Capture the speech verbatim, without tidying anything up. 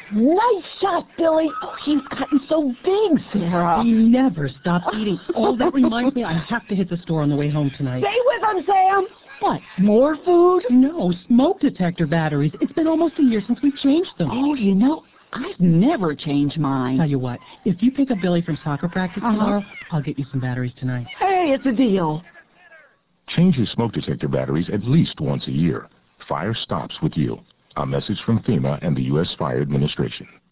Nice shot, Billy. Oh, he's gotten so big, Sarah. He never stops eating. Oh, that reminds me, I have to hit the store on the way home tonight. Stay with him, Sam. What? More food? No, smoke detector batteries. It's been almost a year since we changed them. Oh, you know, I've never changed mine. Tell you what, if you pick up Billy from soccer practice Uh-huh. tomorrow, I'll get you some batteries tonight. Hey, it's a deal. Change your smoke detector batteries at least once a year. Fire stops with you. A message from FEMA and the U S Fire Administration.